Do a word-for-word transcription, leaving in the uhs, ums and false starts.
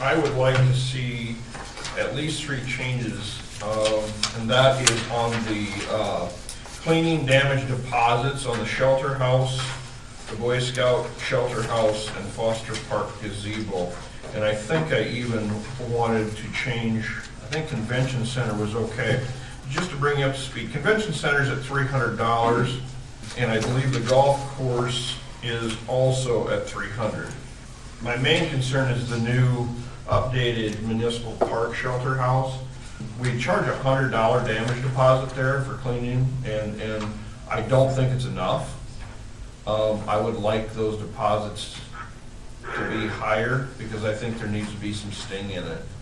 I would like to see at least three changes, um, and that is on the uh, cleaning damaged deposits on the shelter house, the Boy Scout shelter house, and Foster Park gazebo. And I think I even wanted to change, I think Convention Center was okay. Just to bring you up to speed, Convention Center's at three hundred dollars, and I believe the golf course is also at three hundred dollars. My main concern is the new updated municipal park shelter house. We charge a one hundred dollar damage deposit there for cleaning, and, and I don't think it's enough. Um, I would like those deposits to be higher because I think there needs to be some sting in it.